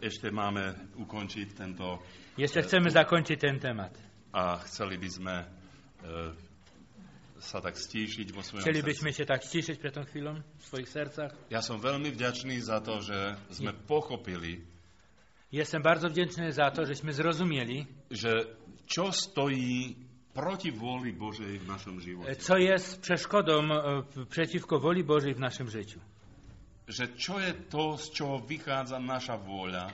ešte máme ukončiť tento... Jeszcze chcemy zakończyć ten temat. A chceli by sme sa tak stíšiť vo svojom Chcielibyśmy srdci. się tak ściszyć przed tą chwilą w swoich sercach. Ja som veľmi vďačný za to, že sme pochopili, Jestem bardzo wdzięczny za to, żeśmy zrozumieli, že čo stojí proti vôli Božej v našom živote. co jest przeszkodą przeciwko woli Bożej w naszym życiu. Že čo je to, z čoho vychádza naša vôľa,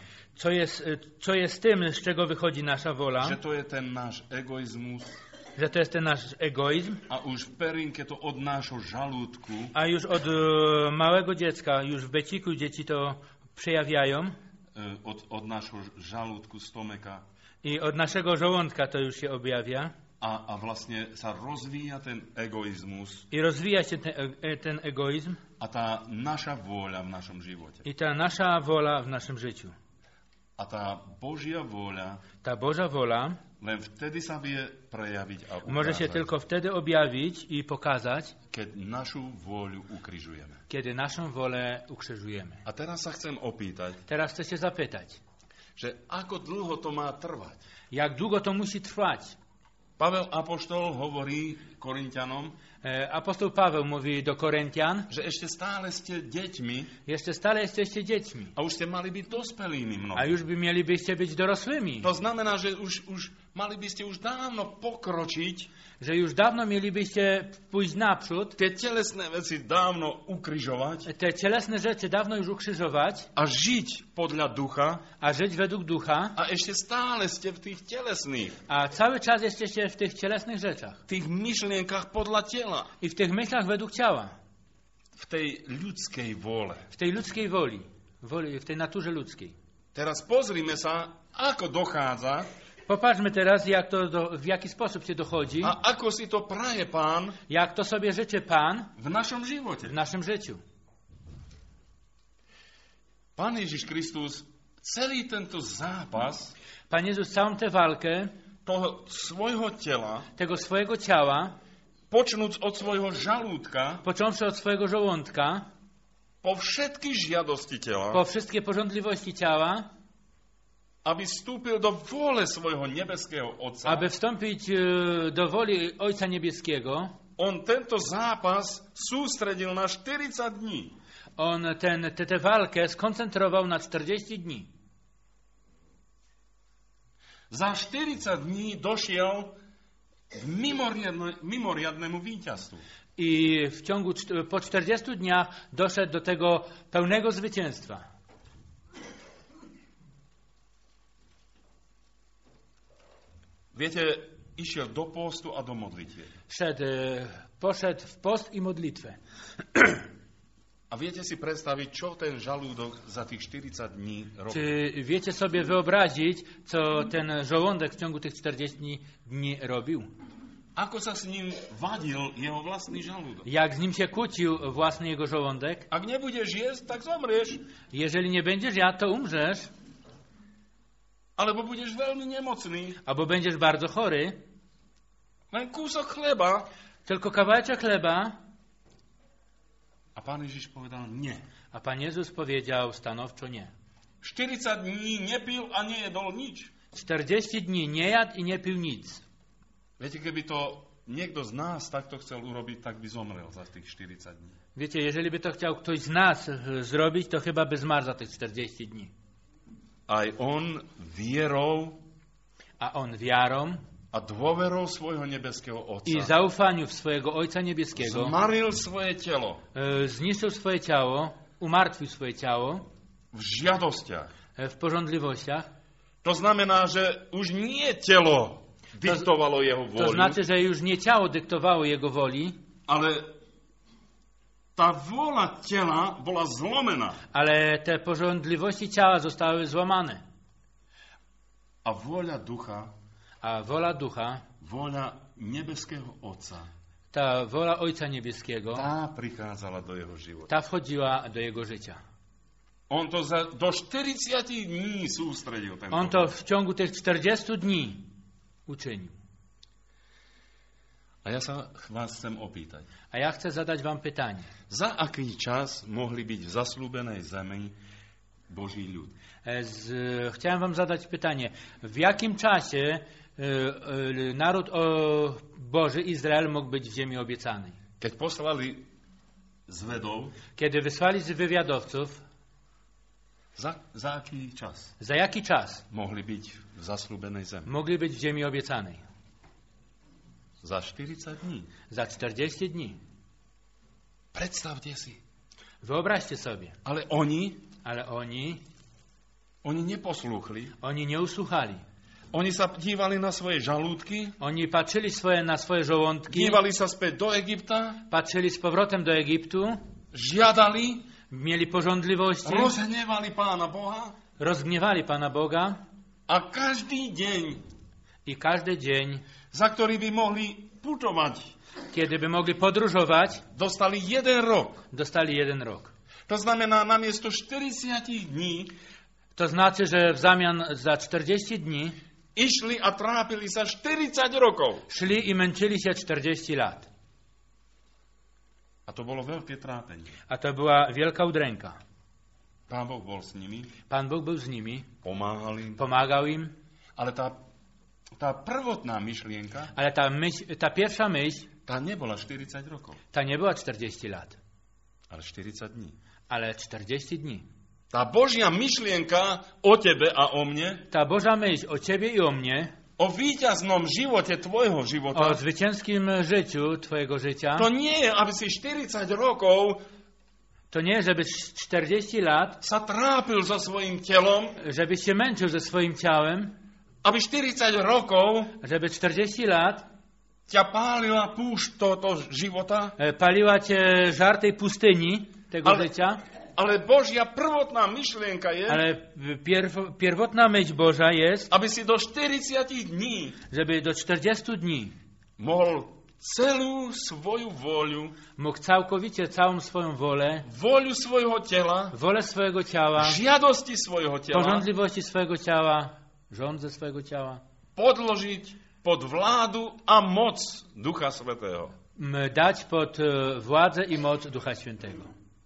Co jest tym, z czego wychodzi nasza wola, že to je ten náš egoizmus że to jest ten nasz egoizm, a už v perinke to od nášho žalúdku a już od małego dziecka, już w beciku dzieci to przejawiają od nášho žalúdku stomeka i od naszego żołądka to już się objawia a vlastne sa rozvíja ten egoizmus i rozwija się ten egoizm a tá naša vôľa v našom živote. i ta nasza wola w naszym życiu. A tá Božia vôľa Ta Boża wola len vtedy sa vie prejaviť a może się ukázať, tylko wtedy objawić i pokazać, keď našu vôľu ukrižujeme. kiedy naszą wolę ukrzyżujemy. A teraz sa chcem opýtať, Teraz chcę się zapytać, že ako dlho to má trvať? jak długo to musi trwać? Pavel Apoštol hovorí Korinťanom, Apostoł Paweł mówi do Koryntian, že ešte stále ste deťmi jeszcze stale jesteście dziećmi, a už ste mali byť dospelými a mnohí. już by mielibyście być dorosłymi, To znamená, že už mali by ste už dávno pokročiť, że już dawno mielibyście pójść naprzód, tie telesné veci dávno ukrižovať te cielesne rzeczy dawno już ukrzyżować, a žiť podľa ducha a żyć według ducha, a ešte stále ste v tých telesných, a cały czas jesteście w tych cielesnych rzeczach v tých myšlienkach podľa tela, i w tych myślach według ciała, v tej ľudskej vôle. w tej ludzkiej woli, w tej naturze ludzkiej. Teraz pozrime sa, ako dochádza Popatrzmy teraz, w jaki sposób się dochodzi, a ako si to praje Pán jak to sobie życzy Pan v našom živote. w naszym życiu. Pán Ježiš Kristus celý tento zápas Pan Jezus całą tę walkę toho svojho tela, tego swojego ciała, počnúc od svojho žalúdka, począwszy od swojego żołądka, po všetky žiadosti tela, po wszystkie pożądliwości ciała, aby vstúpil do vôle svojho nebeského Otca, aby wstąpić do woli Ojca Niebieskiego, on tento zápas sústredil na 40 dní. on tę walkę skoncentrował na 40 dni. Za 40 dní došiel k mimoriadnému víťazstvu. I po 40 dniach doszedł do tego pełnego zwycięstwa. Viete, išiel do postu a do modlitieb. Poszedł w post i modlitwę. A viete si predstaviť, čo ten žalúdok za tých 40 dní robil? Czy wiecie sobie wyobrazić, co ten żołądek w ciągu tych 40 dni robił? Ako sa s ním vadil jeho vlastný žalúdok? Jak z nim się kłócił własny jego żołądek? Ak nebudeš jesť, tak zomrieš. Jeżeli nie będziesz jadł, to umrzesz. Alebo budeš veľmi nemocný. Albo będziesz bardzo chory. Len kúsok chleba. Tylko kawałeczek chleba. A Pán Ježiš povedal nie. A Pan Jezus powiedział stanowczo nie. 40 dní nepil a nejedol nič. 40 dni nie jadł i nie pił nic. Viete, keby to niekto z nás takto chcel urobiť, tak by zomrel za tých 40 dní. Wiecie, jeżeli by to chciał ktoś z nas zrobić, to chyba by zmarł za tych 40 dni. Aj on vierou A on wiarą a dôverou svojho nebeského i Otca zaufaniu w swojego Ojca Niebieskiego zmaril svoje telo zniszczył swoje ciało, umartwił swoje ciało v žiadostiach. w pożądliwościach. To znamená, že už nie telo diktovalo jeho To vôľu, znaczy, że już nie ciało dyktowało jego woli, ale tá vôľa tela bola zlomená. ale te pożądliwości ciała zostały złamane. A vôľa ducha, A wola ducha, vôľa nebeského Otca, ta wola Ojca Niebieskiego, tá prichádzala do jeho života. ta wchodziła do jego życia. On to do 40 dní sústredil. On to w ciągu tych 40 dni uczynił. A ja sa vás chcem opýtať. A ja chcę zadać wam pytanie. Za aký čas mohli byť v zasľúbenej zemi Boží ľud. Chciałem wam zadać pytanie. W jakim czasie naród Boży, Izrael, mógł być w ziemi obiecanej? Keď poslali zvedov, Kiedy wysłali wywiadowców, za aký čas za jaki czas mohli byť v zasľúbenej zemi? mogli być w ziemi obiecanej? Za 40 dní. Za 40 dni. Predstavte si. Wyobraźcie sobie. Ale oni neposlúchli. Oni nie usłuchali. Oni sa dívali na svoje žalúdky, Oni patrzyli na swoje żołądki, dívali sa späť do Egypta, patrzyli z powrotem do Egiptu, žiadali, mieli pożądliwości, rozhnevali Pána Boha rozgniewali Pana Boga a každý deň, i każdy dzień, za ktorý by mohli putovať, kiedy by mogli podróżować, dostali 1 rok. dostali 1 rok. To znamená, namiesto 40 dní To znaczy, że w zamian za 40 dni išli a trápili sa 40 rokov. szli i męczyli się 40 lat. A to bolo veľké trápenie. A to była wielka udręka. Pán Boh bol s nimi, Pan Bóg był z nimi, pomáhal im, pomagał im, ale tá prvotná myšlienka, ale ta pierwsza myśl, tá nebola 40 rokov, ta nie była 40 lat, ale 40 dní. ale 40 dni. Tá Božia myšlienka o tebe a o mne, Ta Boża myśl o ciebie i o mnie, o víťaznom živote tvojho o života, zwycięskim życiu twojego życia, to nie je, aby si 40 rokov to nie, żebyś 40 lat, sa trápil so svojím telom, żebyś się męczył ze swoim ciałem, aby 40 rokov żeby 40 lat ťa pálila púšť tohoto života, paliła cię żar tej pustyni, tego życia, ale Božia prvotná myšlienka je, ale pierwotna myśl Boża jest, aby si do 40 dní żeby do 40 dni mohol celú svoju vôľu, mógł całkowicie całą swoją wolę, vôľu svojho tela, wolę swojego ciała, žiadosti svojho tela porządliwości swojego ciała, rządze swojego ciała, podložiť pod vládu a moc Ducha Svätého. dać pod władzę i moc Ducha Świętego.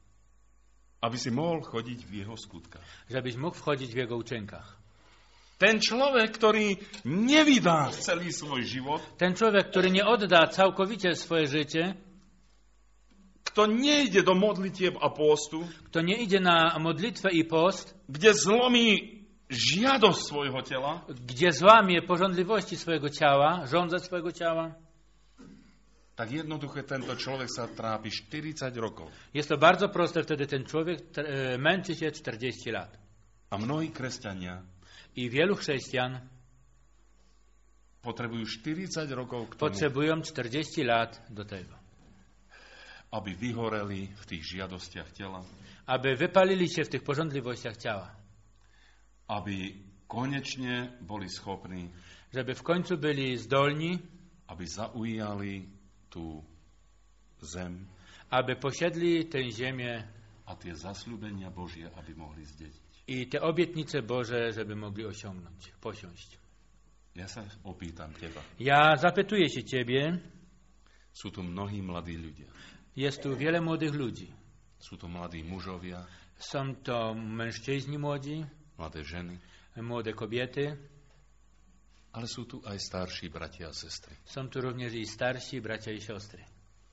Aby si mohol chodiť v jeho skutkách. Żebyś mógł wchodzić w jego uczynkach. Ten človek, ktorý nevydá celý svoj život, Ten człowiek, który nie odda całkowicie swoje życie, kto nejde do modlitieb a pôstu, kto nie idzie na modlitwę i post, kde zlomí žiadosť svojho tela, gdzie złamie porządliwości swojego ciała, żądze swojego ciała, tak jednoducho tento človek sa trápi 40 rokov. jest to bardzo proste. Wtedy ten człowiek męczy się 40 lat. A mnohí kresťania I wielu chrześcijan potrebujú 40 rokov k tomu, potrzebują 40 lat do tego, aby vyhoreli v tých žiadostiach tela, aby wypalili się w tych porządliwościach ciała, aby konečne boli schopní, żeby w końcu byli zdolni, aby zaujali tú zem aby posiedli tę ziemię a tie zasľúbenia Božie, aby mohli zdediť. i te obietnice Boże, żeby mogli osiągnąć, posiąść. Ja sa opýtam teba. Ja zapytuję się ciebie, Sú tu mnohí mladí ľudia. jest tu wiele młodych ludzi. Sú to mladí mužovia, Są to mężczyźni młodzi, mladé ženy, młode kobiety, ale sú tu aj starší bratia a sestry. są tu również i starsi bracia i siostry.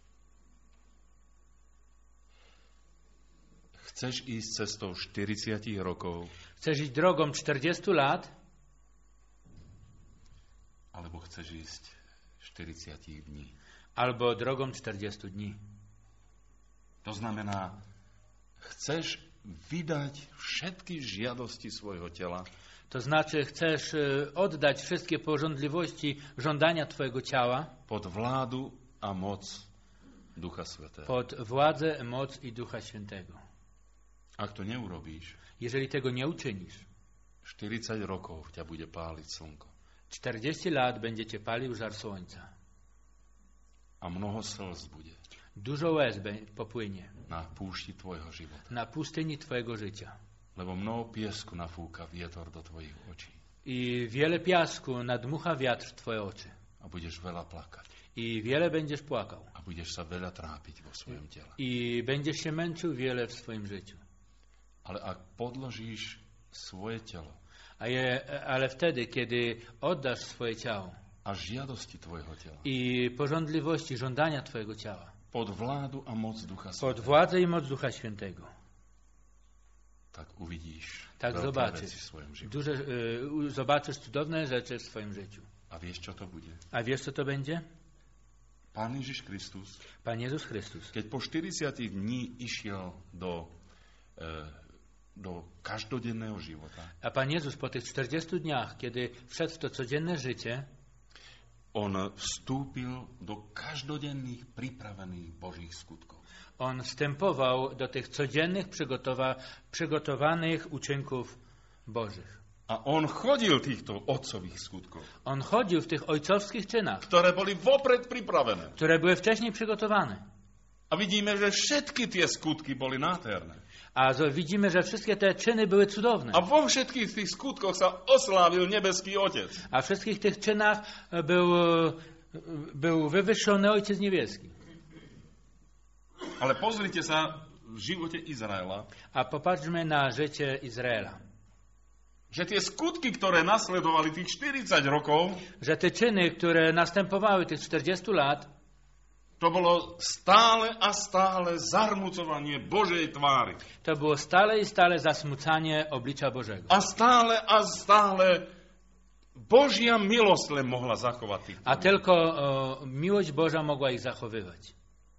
Chceš ísť cestou 40 rokov, Chcesz iść drogą 40 lat, alebo chceš ísť 40 dní. albo drogą 40 dni. To znamená, chceš vydať všetky žiadosti svojho tela, To znaczy, chcesz oddać wszystkie pożądliwości, żądania twojego ciała pod vládu a moc Ducha Svätého. pod władzę, moc i Ducha Świętego. Ak to neurobíš, Jeżeli tego nie uczynisz, 40 rokov ťa bude páliť slnko. 40 lat będzie cię palił żar słońca. A mnoho slz bude Dużo łez popłynie na púšti tvojho života. na pustyni twojego życia. Lebo mnoho piesku nafúka vietor do tvojich očí. I wiele piasku nadmucha wiatr w twoje oczy. A budeš veľa plakať. I wiele będziesz płakał. A budeš sa veľa trápiť vo svojom tele. I będziesz się męczył wiele w swoim życiu. Ale ak podložíš svoje telo Ale wtedy, kiedy oddasz swoje ciało a žiadosti tvojho tela i pożądliwości, żądania twojego ciała pod vládu a moc Ducha pod Svätého, władzę i moc Ducha Świętego, tak uvidíš tak veľké zobaczysz, veci v svojom živote. zobaczysz cudowne rzeczy w swoim życiu. A vieš, čo to bude? A wiesz, co to będzie? Pán Ježiš Kristus, Pan Jezus Chrystus. keď po 40 dní išiel do každodenného života, A Pan Jezus po tych 40 dniach, kiedy wszedł w to codzienne życie, on vstúpil do každodenných pripravených Božích skutkov. On wstępował do tych codziennych, przygotowanych uczynków Bożych. A on chodil týchto otcových skutkov, On chodził w tych ojcowskich czynach, ktoré boli vopred pripravené. które były wcześniej przygotowane. A vidíme, že všetky tie skutky boli nádherné. A widzimy, że wszystkie te czyny były cudowne. A vo všetkých tých skutkoch sa oslávil nebeský Otec. A w wszystkich tych czynach był wywyższony Ojciec Niebieski. Ale pozrite sa v živote Izraela, A popatrzmy na życie Izraela. že tie skutky, ktoré nasledovali tých 40 rokov, Że te czyny, które następowały tych 40 lat, to bolo stále a stále zarmucovanie Božej tvári. to było stale i stale zasmucanie oblicza Bożego. A stále Božia milosť len mohla zachovať tých. A tylko miłość Boża mogła ich zachowywać.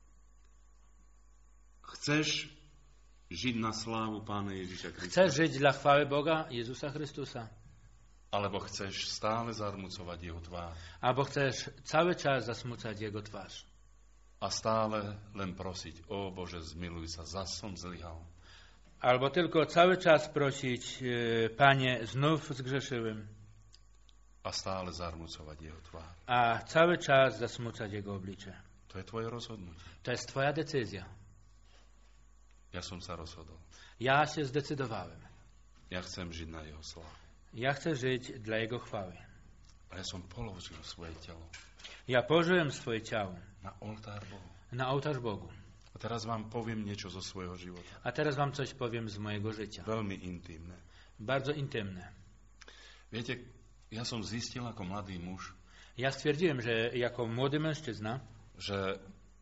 Chceš žiť na slávu Pána Ježiša Krista? Chcesz żyć dla chwały Boga, Jezusa Chrystusa? Alebo chceš stále zarmucovať Jeho tvár? Albo chcesz cały czas zasmucać Jego twarz? A stále len prosiť, o Bože, zmiluj sa, zas som zlyhal. Albo tylko cały czas prosić, Panie, znów zgrzeszyłem. A stále zarmucovať Jeho tvár. A cały czas zasmucać Jego oblicze. To je tvoje rozhodnutie. To jest Twoja decyzja. Ja som sa rozhodol. Ja się zdecydowałem. Ja chcem žiť na Jeho slávu. Ja chcę żyć dla Jego chwały. A ja som položil svoje telo Ja położyłem swoje ciało na oltár Bohu. na ołtarz Bogu. A teraz vám poviem niečo zo svojho života. A teraz wam coś powiem z mojego życia. Veľmi intimné. Bardzo intymne. Viete, ja som zistil ako mladý muž, Ja stwierdziłem, że jako młody mężczyzna, že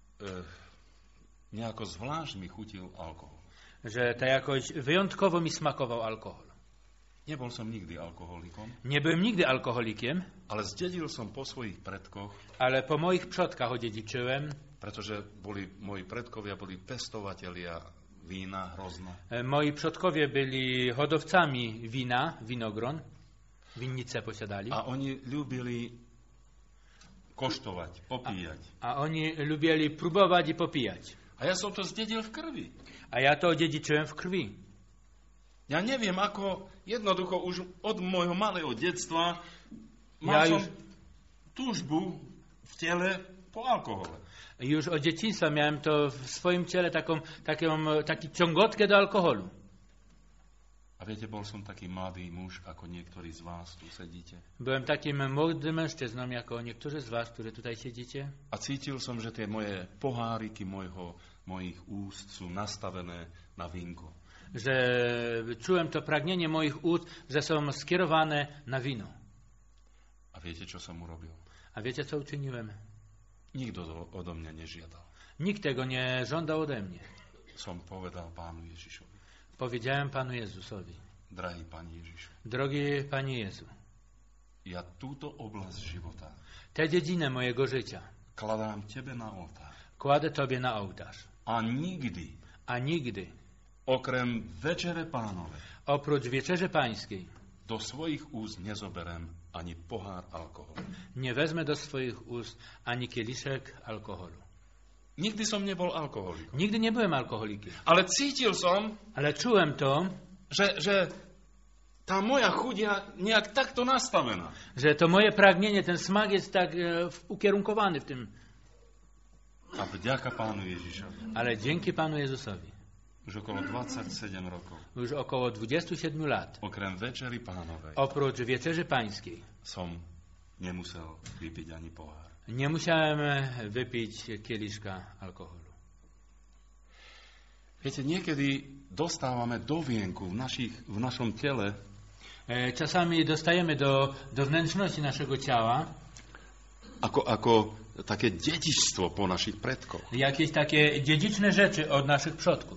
nejako zvlášť mi chutil alkohol. że to jakoś wyjątkowo mi smakował alkohol. Nebol som nikdy alkoholikom, Nie byłem nigdy alkoholikiem, ale zdedil som po svojich predkoch, ale po moich przodkach odziedziczyłem. pretože moji predkovia boli pestovatelia vína hrozno. Moi przodkowie byli hodowcami wina, winogron. Winnice posiadali. A oni ľúbili koštovať, popíjať. A oni lubili próbować i popijać. A ja som to zdedil v krvi. A ja to odziedziczyłem w krwi. Ja neviem, ako jednoducho už od môjho malého detstva mal som túžbu v tele po alkohole. Już od dzieciństwa miałem to w swoim ciele taki ciągotkę do alkoholu. A viete, bol som taký mladý muž, ako niektorí z vás tu sedíte. Byłem takim młodym mężczyzną, jako niektórzy z was, którzy tutaj siedzicie. A cítil som, že tie moje poháriky mojich úst sú nastavené na vínko. Że czułem to pragnienie moich ust, że są skierowane na wino. A viete, čo som urobil? A wiecie, co uczyniłem? Nikto to odo mňa nežiadal. Nikt tego nie żądał ode mnie. Som povedal Pánu Ježišovi. Powiedziałem Panu Jezusowi: Drahý Pán Ježišu, drogi Panie Jezu, ja túto oblasť života tę dziedzinę mojego życia kladám Tebe na oltár. kładę Tobie na ołtarz. A nikdy, okrem Večere Pánovej, oprócz Wieczerzy Pańskiej, do svojich úst nezoberem ani pohár alkoholu. nie wezmę do swoich ust ani kieliszek alkoholu. Nikdy som nebol alkoholikom. Nigdy nie byłem alkoholikiem. Ale cítil som, Ale czułem to, že tá moja chuť je nejak takto nastavená. że to moje pragnienie, ten smak jest tak ukierunkowany w tym. A vďaka Pánu Ježišovi. Ale dzięki Panu Jezusowi, Už okolo 27 rokov, już około 27 lat, okrem Večery Pánovej, oprócz Wieczerzy Pańskiej, som nemusel vypiť ani pohár. nie musiałem wypić kieliszka alkoholu. Viete, niekedy dostávame dovienku v našom tele, Czasami dostajemy do wnętrzności naszego ciała ako také dedičstvo po našich predkoch. jakieś takie dziedziczne rzeczy od naszych przodków.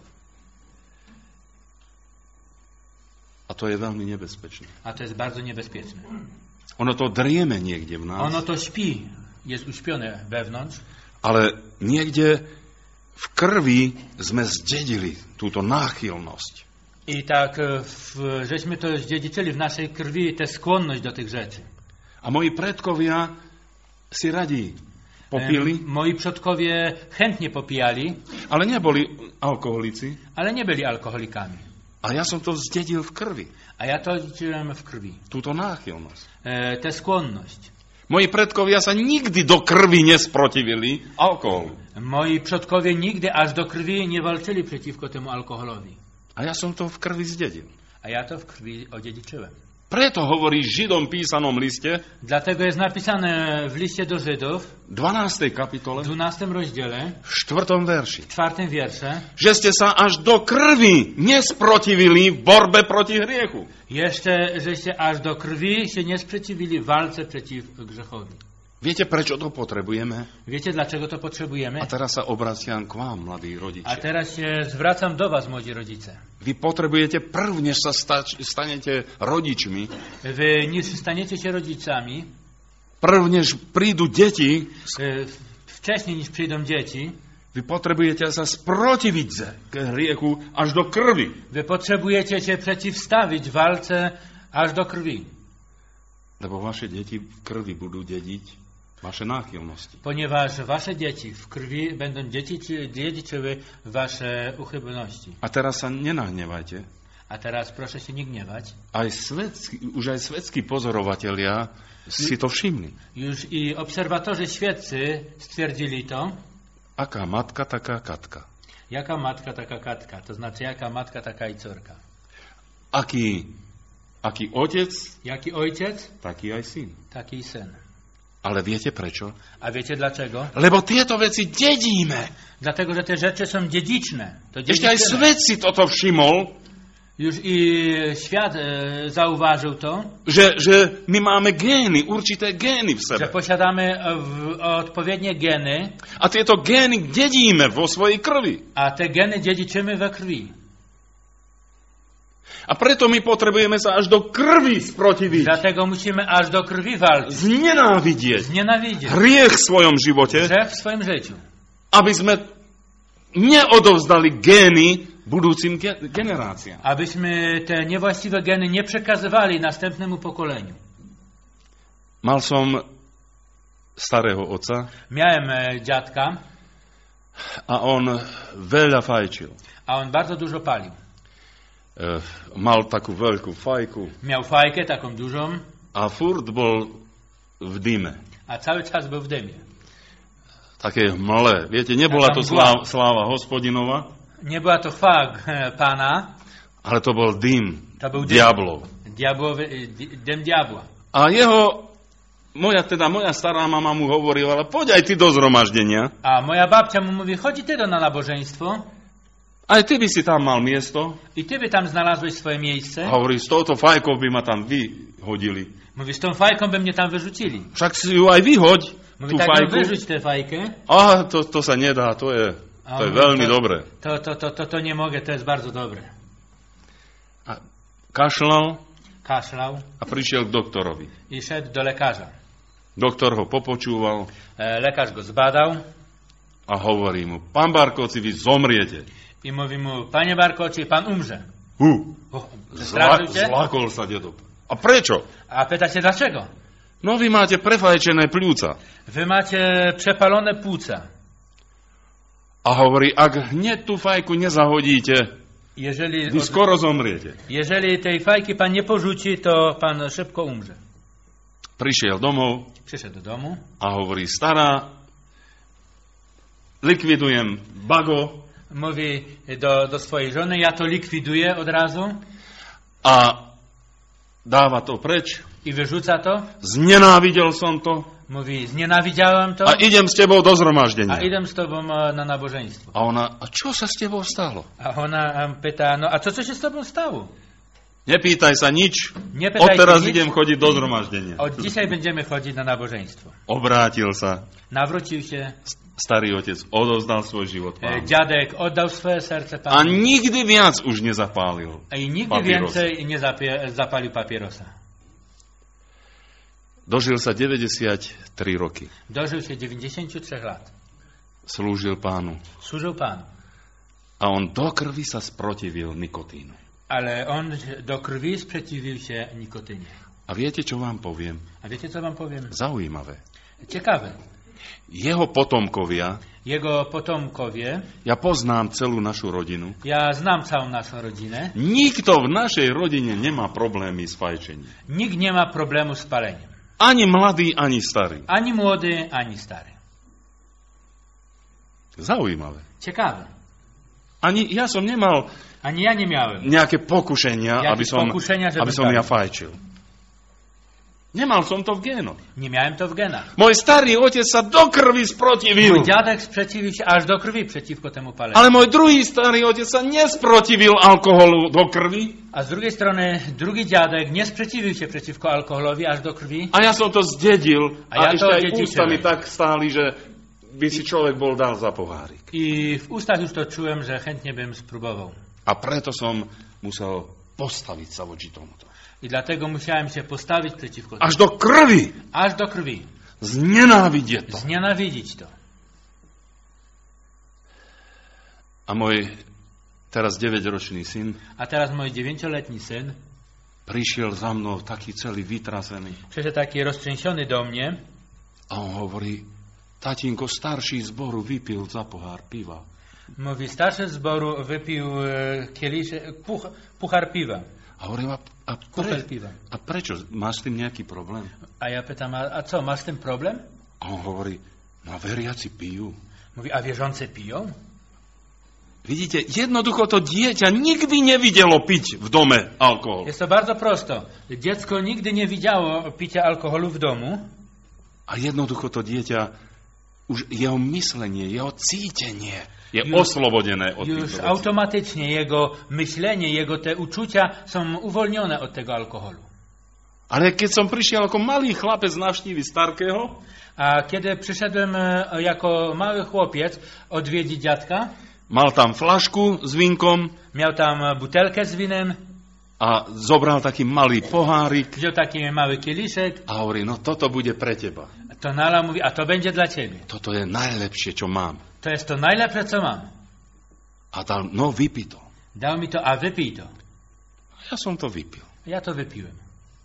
A to je veľmi nebezpečné. A to jest bardzo niebezpieczne. Ono to drieme niekde v nás, Ono to śpi, jest uśpione wewnątrz, ale niekde v krvi sme zdedili túto náchylnosť. i tak żeśmy to zdziedziczyli w naszej krwi tę skłonność do tych rzeczy. A moji predkovia si radi popili, Moi przodkowie chętnie popijali, ale neboli alkoholici. ale nie byli alkoholikami. A ja som to zdedil v krvi, A ja to dziedziczyłem w krwi. túto náchylnosť. Tę skłonność. Moji predkovia sa nikdy do krvi nesprotivili alkoholu. Moi przodkowie nigdy aż do krwi nie walczyli przeciwko temu alkoholowi. A ja som to v krvi zdedil. A ja to w krwi odziedziczyłem. Preto hovorí v Židom písanom liste, Dlatego jest napisane w liście do Żydów, 12. w kapitole, 12 rozdziale, v 4. verši, w 4 wiersze, že ste sa až do krvi nesprotivili v borbe proti hriechu. jeszcze, żeście aż do krwi się nie sprzeciwili w walce przeciw grzechowi. Viete, prečo to potrebujeme? Wiecie, dlaczego to potrzebujemy? A teraz sa obraciam k vám, mladí A rodičia. teraz się zwracam do was, młodzi rodzice. Vy potrebujete prv, než sa stanete rodičmi, Wy, niż staniecie się rodzicami, prv, než prídu deti, wcześniej niż przyjdą dzieci, vy potrebujete sa sprotiviť k hriechu až do krvi. wy potrzebujecie się przeciwstawić walce aż do krwi. Lebo vaše deti v krvi budú dediť vaše náchylnosti. Ponieważ wasze dzieci w krwi będą dziedziczyły wasze uchybności. A teraz sa nenahnevajte. A teraz proszę się nie gniewać. Už aj svetskí pozorovatelia si to všimli. Już i obserwatorzy świeccy stwierdzili to. Aká matka, taká Katka. Jaka matka, taka Katka. To znaczy jaka matka, taka i córka. Aký otec, Jaki ojciec, taký aj syn. taki i syn. Ale viete prečo? A wiecie dlaczego? Lebo tieto veci dedíme. Dlatego, że te rzeczy są dziedziczne. To Ešte aj dziedziczymy. svet si toto všimol, Już i świat zauważył to, že my máme gény, určité gény v że sebe. posiadamy odpowiednie geny, A tieto gény dedíme vo svojej krvi. a te geny dziedziczymy we krwi. A preto my potrebujeme sa až do krvi sprotiviť. Dlatego musimy aż do krwi walczyć, Znenávidieť znienawidzieć hriech v svojom živote, grzech w swoim życiu, aby sme neodovzdali gény budúcim generáciám. abyśmy te niewłaściwe geny nie przekazywali następnemu pokoleniu. Mal som starého otca Miałem dziadka, a on veľa fajčil. a on bardzo dużo palił. Mal takú veľkú fajku Miał fajkę taką dużą, a furt bol v dime. a cały czas był w dymie. Také mlé. Viete, nebola to sláva hospodinova, Nie była to chwała Pana, ale to bol dym to był dym diablov. dym diabła. A moja stará mama mu hovorila, poď aj ty do zhromaždenia, A moja babcia mu mówi, chodź ty na nabożeństwo aj ty by si tam mal miesto. i ty by tam znalazłeś swoje miejsce. A hovorí, s touto fajkou by ma tam vyhodili. Mówi, z tą fajką by mnie tam wyrzucili. Však si ju aj vyhoď, Mówi, tú tak no fajku. wyrzuć tę fajkę. A to sa nedá, to je veľmi dobré. To nie mogę, to jest bardzo dobre. A kašľal Kaszlał a prišiel k doktorovi. i szedł do lekarza. Doktor ho popočúval Lekarz go zbadał a hovorí mu, pán Barkovci, vy zomriete. i mówi mu, panie Barkoci, pan umrze. Przestraszył cię? Zlakol sa dedo. A prečo? A pyta się dlaczego? No vy máte prefajčené pľúca. Wy macie przepalone płuca. A hovorí, ak hneď tú fajku nezahodíte, vy skoro zomriete. Jeżeli tej fajki pan nie porzuci, to pan szybko umrze. Prišiel domov Przyszedł do domu a hovorí, stará, likvidujem bago mówi do swojej żony, ja to likwiduję od razu a dáva to preč. i wyrzuca to. Znenávidel som to. Mówi, znienawidziałem to a idem s tebou do zhromaždenia. a idem z tobą na nabożeństwo. A ona, a čo sa s tebou stalo? A ona pyta, no a co się z tobą stało? Nepýtaj sa nič, Nie pytaj odteraz się nic. idem chodiť do zhromaždenia. Od dzisiaj będziemy chodzić na nabożeństwo. Obrátil sa. Nawrócił się, Starý otec odovzdal svoj život Pánu. dziadek oddał swoje serce A Panu nikdy viac už nezapálil. i nigdy papierosa. więcej nie zapalił papierosa. Dožil sa 93 roky. Dożył się 93 lat. Slúžil Pánu. Służył Panu. A on do krvi sa sprotivil nikotínu. Ale on do krwi sprzeciwił się nikotynie. A viete, čo vám poviem? A wiecie, co wam powiem? Zaujímavé. Ciekawe. Jeho potomkovia, Jego potomkowie, ja poznám celú našu rodinu, ja znam całą naszą rodzinę, nikto v našej rodine nemá problémy s fajčením. nikt nie ma problemu z paleniem. Ani mladý, ani starý. Ani młody, ani stary. Zaujímavé. Ciekawe. Ani ja som nemal Ani ja nie miałem. nejaké pokušenia, Jakieś pokušenia, żeby aby som ja palić. fajčil. Nemal som to v génoch. Nie miałem to w genach. Môj starý otec sa do krvi sprotivil. Mój dziadek sprzeciwił się aż do krwi przeciwko temu paleniu. Ale môj druhý starý otec sa nesprotivil alkoholu do krvi. A z drugiej strony drugi dziadek nie sprzeciwił się przeciwko alkoholowi aż do krwi. A ja som to zdedil. A ja ešte to aj dedičujem. ústami tak stáli, že by si človek bol dal za pohárik. I w ustach już to czułem, że chętnie bym spróbował. A preto som musel postaviť sa voči tomuto. I dlatego musiałem się postawić przeciwko temu. Až do krvi. Aż do krwi. Znenávidieť to. Znienawidzić to. A môj teraz 9-ročný syn A teraz mój 9-letni syn prišiel za mnou taký celý vytrasený. przyszedł taki roztrzęsiony do mnie A on hovorí, tatínko, starší zboru vypil za pohár piva. mówi, starszy z zboru wypił puchar piwa. A hovorím, Kufel piwa. a prečo? Máš s tým nejaký problém? A ja pytam, a co, masz z tym problem? A on hovorí, no veriaci pijú. Mówi, a wierzący piją? Vidíte, jednoducho to dieťa nikdy nevidelo piť v dome alkohol. Jest to bardzo prosto. Dziecko nigdy nie widziało picia alkoholu w domu, A jednoducho to dieťa, už jeho myslenie, jeho cítenie je Już- oslobodené od już týchto vecí. automatycznie jego myślenie, jego te uczucia są uwolnione od tego alkoholu. Ale keď som prišiel ako malý chlapec navštíviť starkého, A kiedy przyszedłem jako mały chłopiec odwiedzić dziadka, mal tam flašku s vínkom miał tam butelkę z winem, a zobral taký malý pohárik wziął taki mały kieliszek, a hovorí, no toto bude pre teba. to nalał, mówi, a to będzie dla ciebie. Toto je najlepšie, čo mám. To jest to najlepsze, co mam. A dal, no vypij to. Dał mi to, a wypij to. Ja som to vypil. Ja to wypiłem.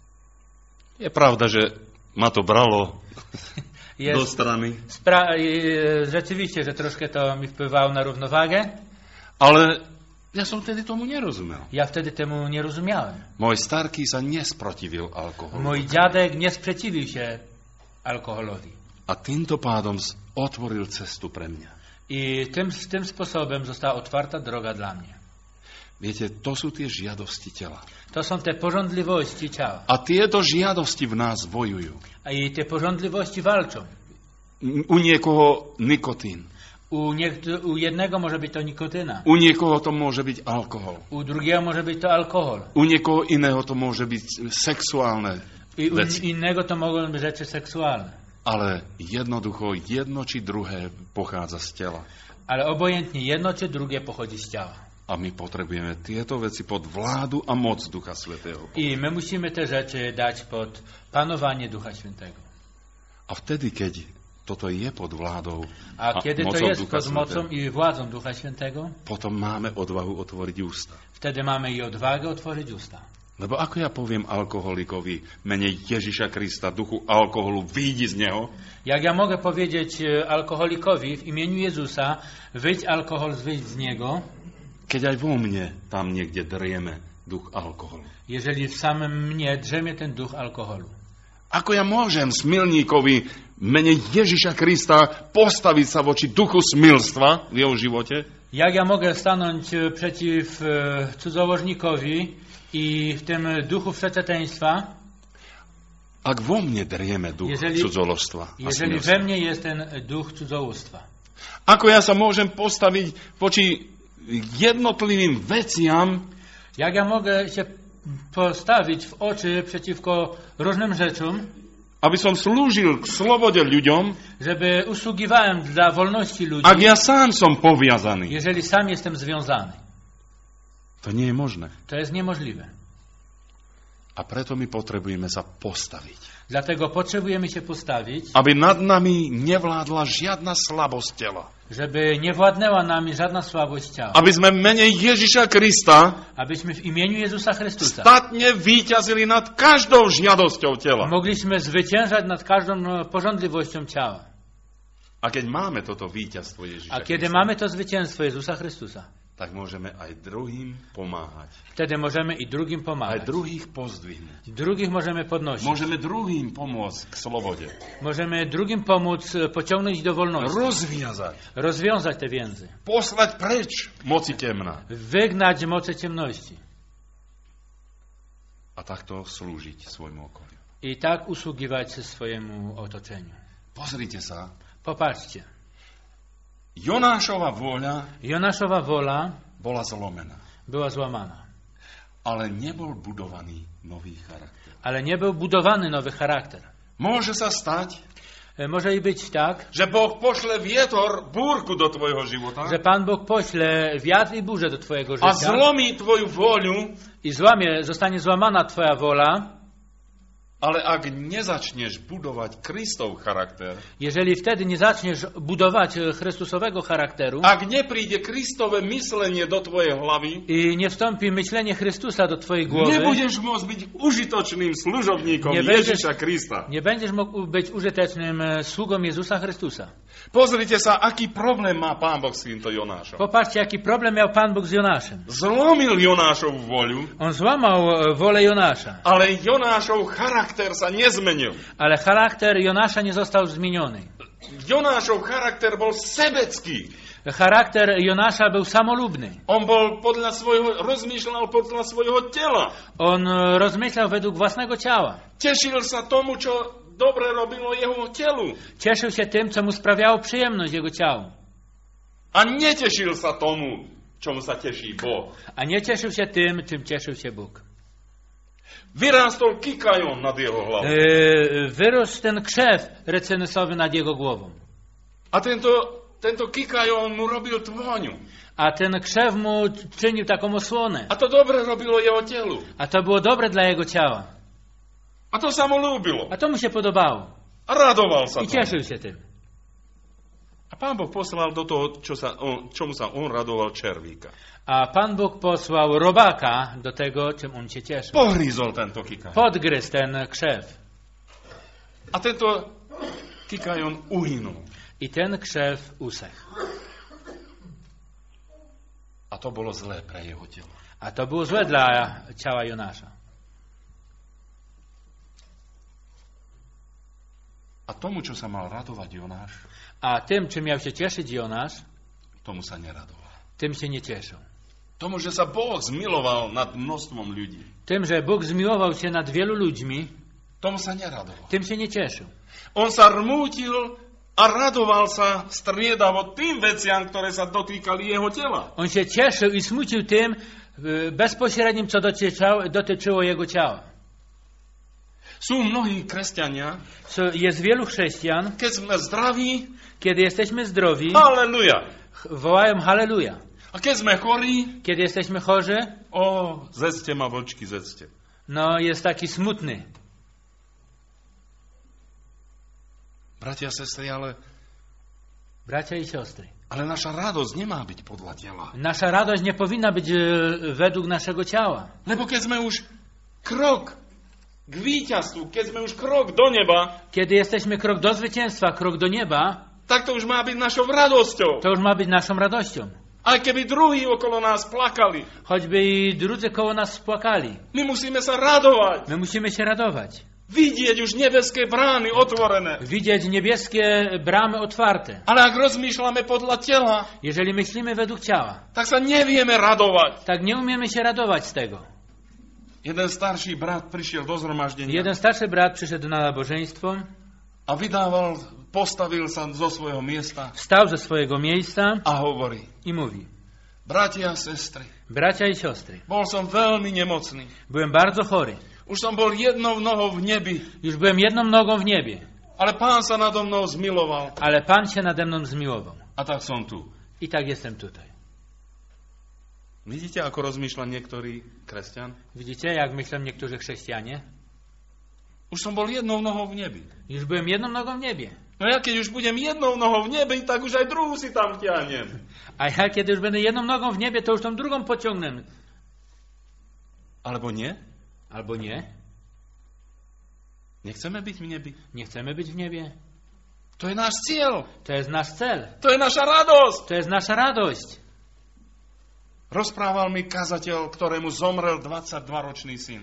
Je pravda, že ma to bralo do Jest strany, rzeczywiście, że troszkę to mi wpływało na równowagę. ale ja som tedy tomu nerozumel. Ja wtedy temu nie rozumiałem. Môj starký sa nesprotivil alkoholu. Mój dziadek nie sprzeciwił się alkoholowi. A týmto pádom otvoril cestu pre mňa. I tym sposobem została otwarta droga dla mnie. Viete, to sú tie žiadosti tela. To są te pożądliwości ciała. A tieto žiadosti v nás bojujú. A i te pożądliwości walczą. U niekoho nikotín. U jednego może być to nikotyna. U niekoho to môže byť alkohol. U drugiego może być to alkohol. U niekoho iného to môže byť sexuálne I u veci. innego to mogą być rzeczy seksualne. Ale jednoducho jedno či druhé pochádza z tela. Ale obojętnie jedno czy drugie pochodzi z ciała. A my potrebujeme tieto veci pod vládu a moc Ducha Svätého. I my musimy te rzeczy dać pod panowanie Ducha Świętego. A vtedy, keď toto je pod vládou A kiedy to mocou jest Ducha pod mocą Svätého, i władzą Ducha Świętego, potom máme odvahu otvoriť ústa. wtedy mamy i odwagę otworzyć usta. Lebo ako ja poviem alkoholikovi mene Ježiša Krista, duchu alkoholu, vyjdi z neho, Jak ja mogę powiedzieć alkoholikowi w imieniu Jezusa, wyjdź alkohol, wyjdź z niego, keď aj vo mne tam niekde drieme duch alkoholu. jeżeli w samym mnie drzemie ten duch alkoholu? Ako ja môžem smilníkovi mene Ježiša Krista postaviť sa voči duchu smilstva v jeho živote? Jak ja mogę stanąć przeciw cudzołożnikowi i w tym duchu przeczeteństwa, Ak vo mne drieme duch cudzoložstva a jeżeli we mnie jest ten duch cudzołóstwa. Ako ja sa môžem postaviť voči jednotlivým veciam, jak ja mogę się postawić w oczy przeciwko różnym rzeczom, aby som slúžil k slobode ľuďom, żeby usługiwałem dla wolności ludzi, ak ja sám som poviazaný. jeżeli sam jestem związany. To nie je možné. To jest niemożliwe. A preto my potrebujeme sa postaviť. Dlatego potrzebujemy się postawić, Aby nad nami nevládla žiadna slabosť tela. żeby nie władnęła nami żadna słabość ciała. Aby sme v mene Ježiša Krista Abyśmy w imieniu Jezusa Chrystusa statne víťazili nad každou žiadosťou tela. mogliśmy zwyciężać nad każdą pożądliwością ciała. A keď máme toto víťazstvo Ježiša A kiedy Krista, mamy to zwycięstwo Jezusa Chrystusa, tak môžeme aj druhým pomáhať. wtedy możemy i drugim Aj pomagać. druhých pozdvihnúť. Drugich możemy podnosić. Môžeme druhým pomôcť k slobode. Możemy drugim pomóc pociągnąć do wolności. Rozviazať. Rozwiązać te więzy. Poslať preč moci temna. Wygnać moce ciemności. A takto slúžiť svojmu okoliu. I tak usługiwać swojemu otoczeniu. Pozrite sa. Popatrzcie. Jonášova vôľa Jonaszowa wola bola zlomená. była złamana. Ale nebol budovaný nový charakter. Ale nie był budowany nowy charakter. Môže sa stať, Może i być tak, že Boh pošle vietor, búrku do tvojho života że Pan Bóg pośle wiatr i burzę do twojego a życia zlomí tvoju vôľu, i zostanie złamana twoja wola, ale ak nezačneš budovať Kristov charakter, jeżeli wtedy nie zaczniesz budować Chrystusowego charakteru ak nepríde Kristové myslenie do tvojej hlavy, i nie wstąpi myślenie Chrystusa do twojej głowy, nebudeš môcť byť užitočným služobníkom Nie będziesz- Ježiša Krista. nie będziesz mógł być użytecznym sługą Jezusa Chrystusa. Pozrite sa, aký problém má Pán Boh s týmto Jonášom. Popatrzcie, jaki problem miał Pan Bóg z Jonaszem. Zlomil Jonášovu voľu, On złamał wolę Jonasza, ale Jonášov charakter sa nezmenil. ale charakter Jonasza nie został zmieniony. Jonášov charakter bol sebecký. Charakter Jonasza był samolubny. On rozmýšľal podľa svojho tela. On rozmyślał według własnego ciała. Tešil sa tomu, čo dobre robilo jeho telu. Cieszył się tym, co mu sprawiało przyjemność jego ciału. A netešil sa tomu, čomu sa teší Boh. A nie cieszył się tym, czym cieszył się Bóg. Vyrástol kikajon nad jeho hlavou. Wyrósł ten krzew recenesowy nad jego głową. A tento kikajon mu robil tvoňu. A ten krzew mu czynił taką osłonę. A to dobre robilo jeho telu. A to było dobre dla jego ciała. A to sa mu ľúbilo. A to mu się podobało. A radoval sa I tomu. cieszył się tym. A Pán Boh poslal do toho, čomu sa on radoval, červíka. A Pan Bóg posłał robaka do tego, czym on się cieszył. Pohrízol tento kikajon. Podgryzł ten krzew. A tento kikajon uhynul. I ten krzew usechł. A to bolo zlé pre jeho telo. A to było złe dla ciała Jonasza. A tomu, čo sa mal radovať Jonáš, A tym, czym miał się cieszyć Jonasz, tomu sa neradoval. tym się nie cieszył. Tomu, že sa Boh zmiloval nad množstvom ľudí, Tym, że Bóg zmiłował się nad wielu ludźmi, tomu sa neradoval. tym się nie cieszył. On sa rmútil a radoval sa striedavo tým veciam, ktoré sa dotýkali jeho tela. On się cieszył i smucił tym bezpośrednim, co dotyczyło jego ciała. Sú mnohí kresťania, Jest wielu chrześcijan, keď sme zdraví, kiedy jesteśmy zdrowi, halleluja. wołają halleluja. A keď sme chorí, Kiedy jesteśmy chorzy, zedzte ma vlčky, zedzte. no jest taki smutny. Bratia, sestry, Bracia i siostry, ale naša radosť nemá byť podľa tela. nasza radość nie powinna być według naszego ciała. Lebo keď sme už krok k víťazstvu, keď sme už krok do neba, Kiedy jesteśmy krok do zwycięstwa, krok do nieba, tak to už má byť našou radosťou. to już ma być naszą radością. Aj keby druhí okolo nás plakali, Choćby i drudzy koło nas spłakali. my musíme sa radovať. My musimy się radować. Vidieť už nebeské brány otvorené. Widzieć niebieskie bramy otwarte. Ale ak rozmýšľame podľa tela, Jeżeli myślimy według ciała, tak sa nevieme radovať. tak nie umiemy się radować z tego. Jeden starší brat prišiel do zhromaždenia Jeden starszy brat przyszedł na nabożeństwo, a postavil sa zo svojho miesta wstał ze swojego miejsca a hovorí: i mówi: bratia a sestry, bracia i siostry, bol som veľmi nemocný. byłem bardzo chory. Už som bol jednou nohou v nebi, Już byłem jedną nogą w niebie, ale Pán sa nado mnou zmiloval. ale Pan się nade mną zmiłował. A tak som tu. I tak jestem tutaj. Vidíte, ako rozmýšľa niektorý kresťan? Widzicie, jak myślą niektórzy chrześcijanie? Už som bol jednou nohou v nebi. Już byłem jedną nogą w niebie. No ja keď už budem jednou nohou v nebi, tak už aj druhú si tam ťahnem. A ja kiedy już będę jedną nogą w niebie, to już tą drugą pociągnę. Alebo nie? Albo nie. Nechceme byť v nebi. Nie chcemy być w niebie. To je náš cieľ. To jest nasz cel. To je naša radosť. To jest nasza radość. Rozprával mi kazateľ, ktorému zomrel 22-ročný syn.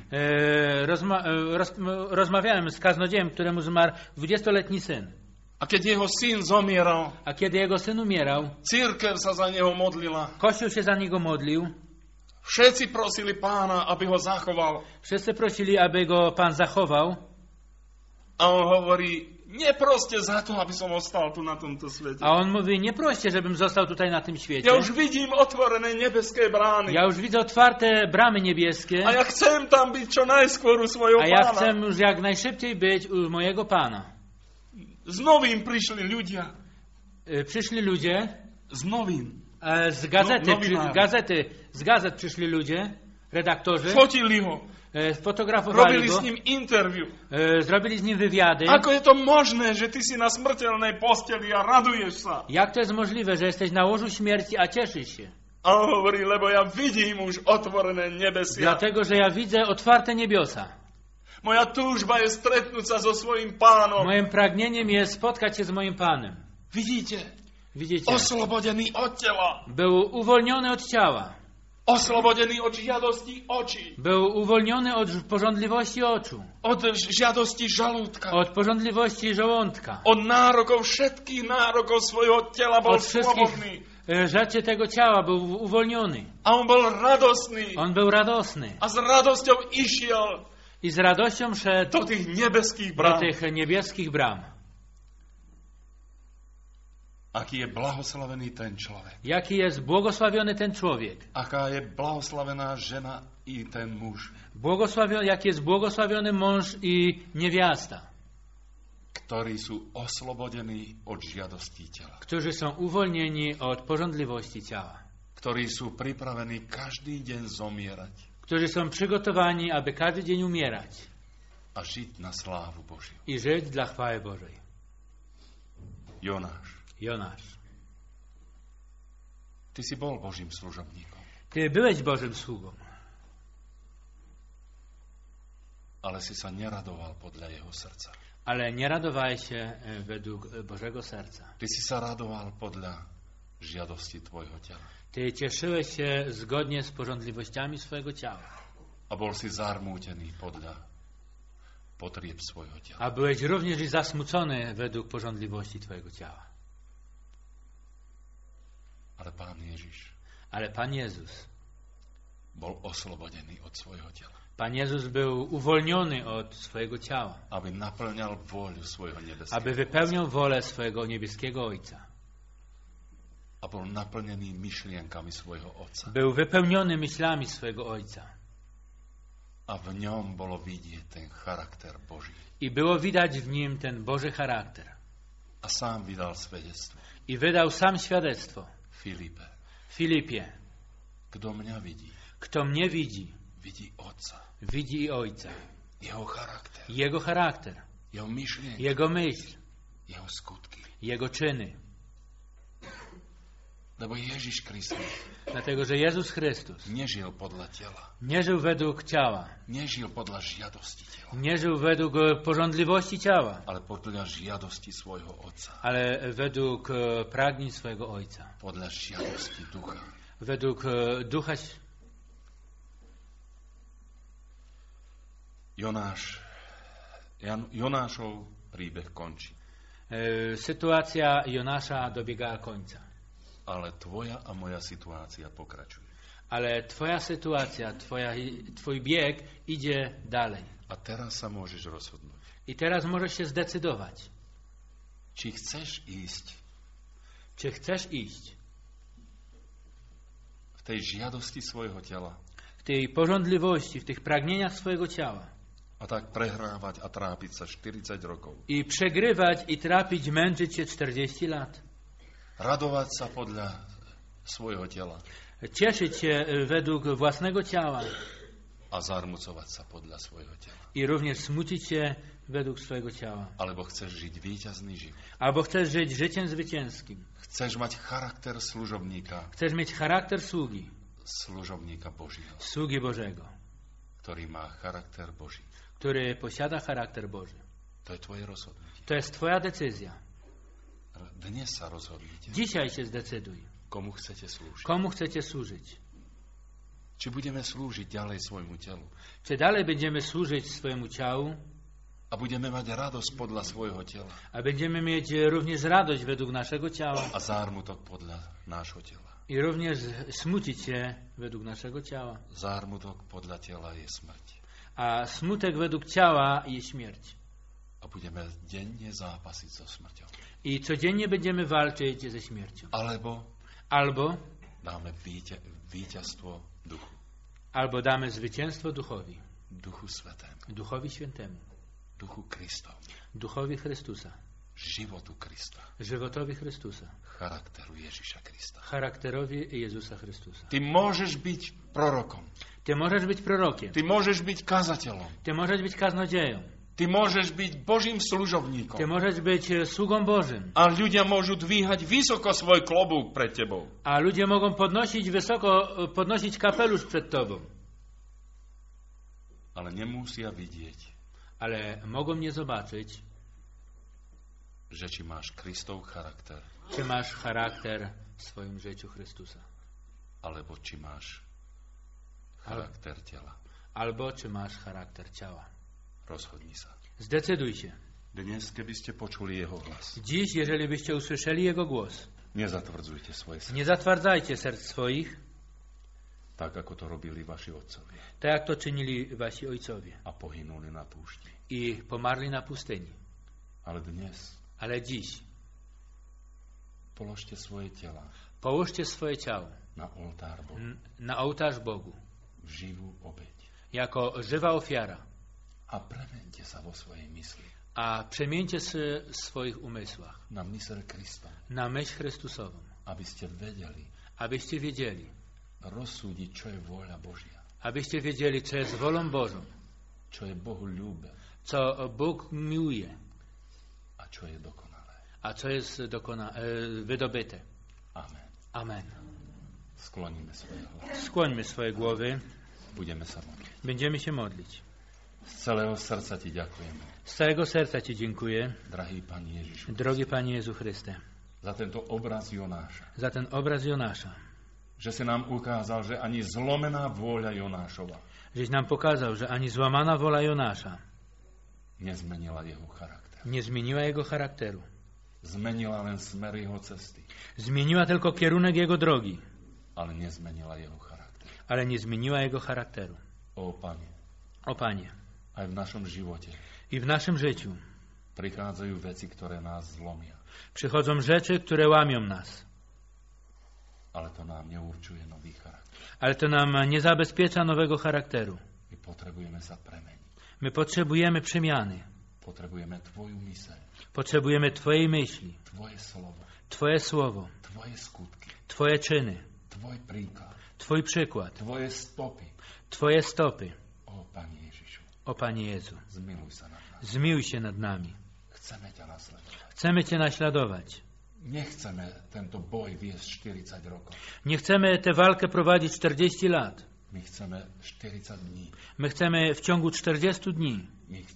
Rozmawiałem z kaznodziejem, któremu zmarł 20-letni syn. A keď jeho syn zomieral, A kiedy jego syn umierał, cirkev sa za neho modlila. Kościół się za niego modlił. Všetci prosili Pána, aby ho zachoval. Wszyscy prosili, aby go Pan zachował. A on hovorí: neproste za to, aby som ostal tu na tomto svete. A on mówi: nie proście, żebym został tutaj na tym świecie. Ja už vidím otvorené nebeské brány. Ja już widzę otwarte bramy niebieskie. A ja chcem tam byť čo najskôr u svojho A ja Pána. chcę już jak najszybciej być u mojego Pana. Z novým prišli ľudia. Przyszli ludzie. Z novým. Z gazety, Nowinári. z gazet przyszli ludzie, redaktorzy. Fotili ho. Fotografowali Robili go. s ním interview. Zrobili z nim wywiady. Ako je to možné, že ty si na smrteľnej posteli a raduješ sa? Jak to jest możliwe, że jesteś na łożu śmierci, a cieszysz się? A on hovorí: lebo ja vidím už otvorené nebesia. Dlatego, że ja widzę otwarte niebiosa. Moja túžba je stretnúť sa so svojím Pánom. Moim pragnieniem jest spotkać się z moim Panem. Vidíte? Widzicie? Oslobodený od tela. Był uwolniony od ciała. Oslobodený od žiadosti očí. Był uwolniony od pożądliwości oczu. Od žiadosti žalúdka. Od pożądliwości żołądka. Od nárokov, všetkých nárokov svojho tela bol Od wszystkich slobodný. rzeczy tego ciała był uwolniony. A on bol radostný. On był radosny. A s radosťou išiel I z radością szedł do tých nebeských do brán. tych niebieskich bram. Aký je blahoslavený ten človek. Jaki jest błogosławiony ten człowiek. Aká je blahoslavená žena i ten muž. Jaki jest błogosławiony mąż i niewiasta. Ktorí sú oslobodení od žiadostí tela. Którzy są uwolnieni od pożądliwości ciała. Ktorí sú pripravení každý deň zomierať Którzy są przygotowani, aby każdy dzień umierać. a žiť na slávu Božiu. I żyć dla chwały Bożej. Jonáš, Jonasz. ty si bol Božím služobníkom, Ty byłeś Bożym sługą, ale si sa neradoval podľa jeho srdca. ale nie radowałeś się według Bożego serca. Ty si sa radoval podľa žiadosti tvojho tela. Ty cieszyłeś się zgodnie z pożądliwościami swojego ciała. A bol si zarmútený podľa potrieb svojho tela. A byłeś również i zasmucony według pożądliwości twojego ciała. Ale Pán Ježiš Ale Pan Jezus, bol oslobodený od svojho tela, Pan Jezus był uwolniony od swojego ciała, aby naplňal vôľu svojho nebeského aby wypełniał wolę swojego niebieskiego Ojca. a bol naplnený myšlienkami svojho Otca. Był wypełniony myślami swojego Ojca. A v ňom bolo vidieť ten charakter Boží. I było widać w nim ten Boży charakter. A sám vydal svedectvo I wydał sam świadectwo Filipe. Filipie. Kto mňa vidí, Kto mnie widzi, vidí Otca. widzi i Ojca. Jeho charakter, Jego charakter, jeho myšlienky, Jego myśl, jeho skutky. Jego czyny. Lebo Ježiš Kristus Dlatego, że Jezus Chrystus nežil podľa tela. nie żył według ciała, Nežil podľa žiadosti tela, nie żył według pożądliwości ciała, ale podľa žiadosti svojho Otca. ale według pragnień swojego Ojca. Podľa žiadosti ducha. Według ducha. Jonášov príbeh končí. Sytuacja Jonasza dobiegała końca. Ale tvoja a moja situácia pokračuje. Ale twoja sytuacja, twój bieg idzie dalej. A teraz sa môžeš rozhodnúť. I teraz możesz się zdecydować. Či chceš ísť Czy chcesz iść v tej žiadosti svojho tela w tej pożądliwości, w tych pragnieniach swojego ciała a tak prehrávať a trápiť sa 40 rokov. i przegrywać i trapić, męczyć się 40 lat. Radovať sa podľa svojho tela Cieszyć się według własnego ciała a zarmucovať sa podľa svojho tela. i również smucić się według swojego ciała. Alebo chceš žiť víťazný život. Albo chcesz żyć życiem zwycięskim. Chceš mať charakter služobníka, Chcesz mieć charakter sługi, služobníka Božího, sługi Bożego, ktorý má charakter Boží. który posiada charakter Boży. To je tvoje rozhodnutie. To jest twoja decyzja. Dnes sa rozhodnite, Dzisiaj się zdecyduj. komu chcete slúžiť. Komu chcecie służyć? Či budeme slúžiť ďalej svojmu telu Czy dalej będziemy służyć swojemu ciału, a budeme mať radosť podľa svojho tela a będziemy mieć również radość według naszego ciała a zármutok podľa nášho tela. i również smucić się według naszego ciała. Zármutok podľa tela je smrť. A smutek według ciała jest śmierć. A budeme denne zápasiť so smrťou. I codziennie będziemy walczyć ze śmiercią. Albo dáme víťazstvo duchu. Albo damy zwycięstwo duchowi. Duchu Svetému. Duchowi Świętemu. Duchu Kristovi. Duchowi Chrystusa. Životu Krista. Żywotowi Chrystusa. Charakteru Ježiša Krista. Charakterowi Jezusa Chrystusa. Ty môžeš byť prorokom. Ty możesz być prorokiem. Ty môžeš byť kazateľom. Ty możesz być kaznodzieją. Ty môžeš byť Božím služobníkom. Ty możesz być sługą Bożym. A ľudia môžu dvíhať vysoko svoj klobúk pred tebou. A ludzie mogą podnosić kapelusz przed tobą. Ale nemusia vidieť, Ale mogą nie zobaczyć, že či máš Kristov charakter, czy masz charakter w swoim życiu Chrystusa. alebo či máš charakter tela. Albo czy masz charakter ciała. Rozhodni sa. Zdecyduj się. Dnes, keby ste počuli jeho hlas, Dziś, jeżeli byście usłyszeli Jego głos, nezatvrdzujte svoje srdce, nie zatwardzajcie serc swoich, tak ako to robili vaši otcovia tak jak to czynili wasi ojcowie a pohynuli na púšti. i pomarli na pustyni. Ale dnes Ale dziś položte svoje tela połóżcie swoje ciało na oltár Bohu, na ołtarz Bogu v živú obeť. jako żywa ofiara, A premente sa vo svojej mysli a przemieńcie się w swoich umysłach na myseľ Krista, na myśl Chrystusową, aby ste vedeli abyście wiedzieli, rozsúdiť, čo je vôľa Božia, abyście wiedzieli, co jest wolą Bożą, čo je Bohu ľúbe co Bóg miłuje, a čo je dokonalé. a co jest wydobyte. Amen. Amen. Skloníme svoje hlavy. Skłońmy swoje głowy, Budeme sa modliť. będziemy się modlić. Z celého srdca Ti ďakujeme, Z całego serca Ci dziękuję, drahý Pane Ježišu, drogi Panie Jezu Chryste, za tento obraz Jonáša. za ten obraz Jonasza, Že si nám ukázal, že ani zlomená vôľa Jonášova żeś nam pokazał, że ani złamana wola Jonasza nezmenila jeho charakter. nie zmieniła jego charakteru. Zmenila len smer jeho cesty, Zmieniła tylko kierunek jego drogi, ale nezmenila jeho charakter. ale nie zmieniła jego charakteru. O Pane, O Panie, aj v našom živote i w naszym życiu prichádzajú veci, ktoré nás zlomia, przychodzą rzeczy, które łamią nas, ale to nám neurčuje nový charakter. ale to nam nie zabezpiecza nowego charakteru. My potrebujeme sa premeniť. My potrzebujemy przemiany, Potrebujeme Tvoju myseľ, potrzebujemy Twojej myśli, Tvoje slovo, Twoje słowo, Tvoje skutky, Twoje czyny, Tvoj príklad, Twój przykład, Tvoje stopy. Twoje stopy. O Pane Ježišu, O Panie Jezu, zmiluj sa nad nami. zmiłuj się nad nami. Chceme ťa nasledovať. Chcemy Cię naśladować. Nechceme tento boj viesť 40 rokov. Nie chcemy tę walkę prowadzić 40 lat. My chceme 40 dní. My chcemy w ciągu 40 dni.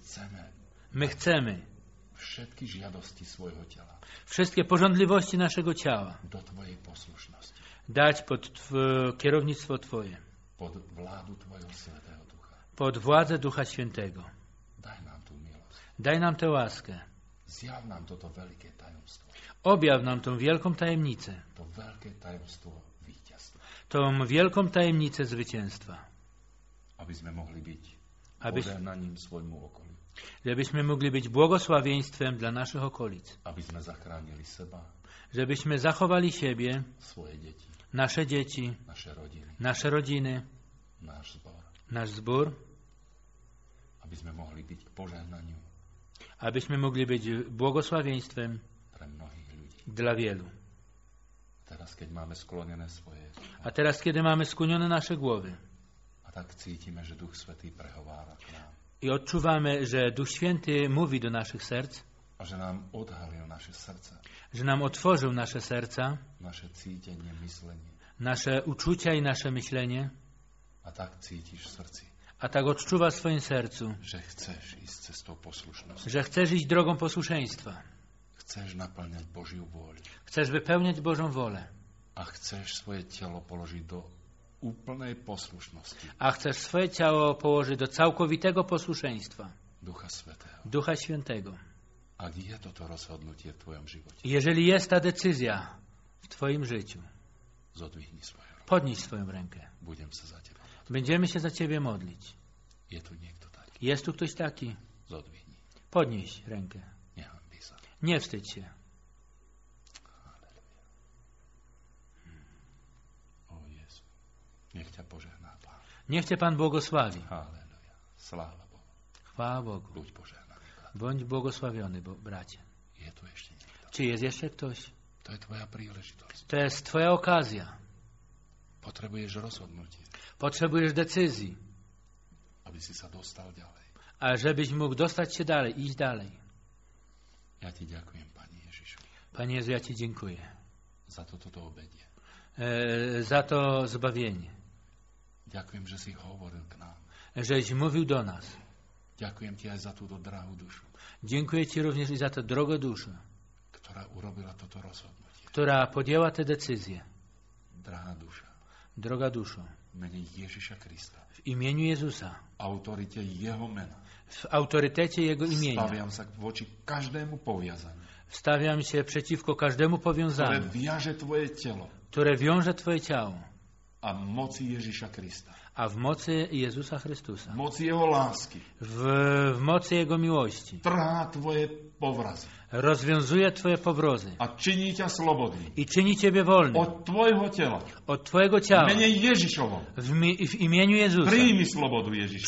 My chceme Všetky žiadosti svojho tela wszystkie pożądliwości naszego ciała do Tvojej poslušnosti, dać pod kierownictwo Twoje, pod vládu Tvojho Svätého Ducha. pod władzę Ducha Świętego. Daj nám tú milosť. Daj nam tę łaskę. Zjav nám toto veľké tajomstvo. Objaw nam tą wielką tajemnicę. To veľké tajomstvo víťazstva. tą wielką tajemnicę zwycięstwa. Aby sme mohli byť požehnaním svojmu okoliu. Żebyśmy mogli być błogosławieństwem dla naszych okolic. Aby sme zachránili seba, Żebyśmy zachowali siebie, svoje deti, nasze dzieci, naše rodiny, nasz zbór, aby sme mohli byť k požehnaniu abyśmy mogli być błogosławieństwem pre mnohých ľudí. dla wielu. Teraz, keď máme sklonené svoje A teraz, kiedy mamy skłonione nasze głowy a tak cítime, že Duch Svätý prehovára k nám i odczuwamy, że Duch Święty mówi do naszych serc, a že nám odhalil naše srdce, że nam otworzył nasze serca, naše cítenie, myslenie. nasze uczucia i nasze myślenie, A tak cítiš v srdci, a tak odczuwa w swoim sercu, že chceš ísť cestou poslušnosti. że chcesz iść drogą posłuszeństwa, Chceš naplňať Božiu vôľu. chcesz wypełniać Bożą wolę, A chceš svoje telo položiť do úplnej poslušnosti a chcesz swoje ciało położyć do całkowitego posłuszeństwa Ducha Svätého. Ducha Świętego. Ak je toto rozhodnutie v tvojom živote, Jeżeli jest ta decyzja w twoim życiu, zodvihni svoje ruky. podnieś swoją rękę. Budem sa za teba modliť. Będziemy się za ciebie modlić. Je tu niekto taký? Jest tu ktoś taki? Zodvihni. Podnieś rękę. Nehanbí sa. Nie wstydź się. O Jezu. Nech ťa požehná Pán. Niech cię Pan błogosławi. Halleluja. Sláva Bohu. Chwała Bogu. Buď požehnaný. Bądź błogosławiony, bracie. Je tu ešte niekto. Czy jest jeszcze ktoś? To je tvoja príležitosť. To jest twoja okazja. Potrebuješ rozhodnutie, Potrzebujesz decyzji, aby si sa dostal ďalej. a żebyś mógł dostać się dalej, iść dalej. Ja ti ďakujem, Pani Ježišu, Panie Jezu, ja Ci dziękuję za toto obedie. za to zbawienie, Ďakujem, že si hovoril k nám. żeś mówił do nas. Ďakujem ti aj za túto drahú dušu, Dziękuję Ci również i za tę drogę duszę, ktorá urobila toto rozhodnutie. która podjęła te decyzje. Drahá duša, Droga duszo, v mene Ježiša Krista, w imieniu Jezusa, autorite Jeho mena, w autorytecie Jego imienia, staviam sa voči každému poviazaniu, wstawiam się przeciwko każdemu ktoré powiązaniu, viaže tvoje telo które wiąże Twoje ciało, a moci Ježiša Krista, a w mocy Jezusa Chrystusa, moci Jeho lásky, w mocy Jego miłości, trhá tvoje povrazy rozwiązuje Twoje powrozy a činí ťa slobodný i czyni Ciebie wolnym od tvojho tela. od Twojego V ciała. mene Ježišovom W imieniu Jezusa. príjmi slobodu Ježiša.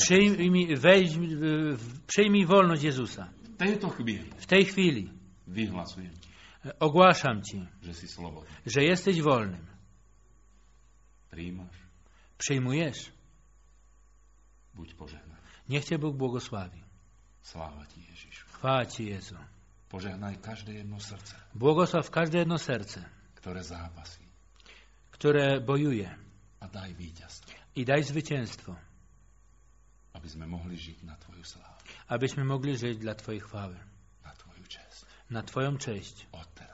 Przyjmij wolność Jezusa. V tejto chvíli W tej chwili vyhlasujem ti, ogłaszam Ci, že si slobodný. że jesteś wolnym. Príjmaš, Przyjmujesz? buď požehnaný. Niech Cię Bóg błogosławi. Sláva ti, Ježišu. Chwała Ci, Jezu. Požehnaj každé jedno srdce, Błogosław każde jedno serce, ktoré zápasí, które bojuje, a daj víťazstvo, i daj zwycięstwo, aby sme mohli žiť na tvoju slávu, abyśmy mogli żyć dla Twojej chwały, na tvoju čest. na Twoją cześć. Od teraz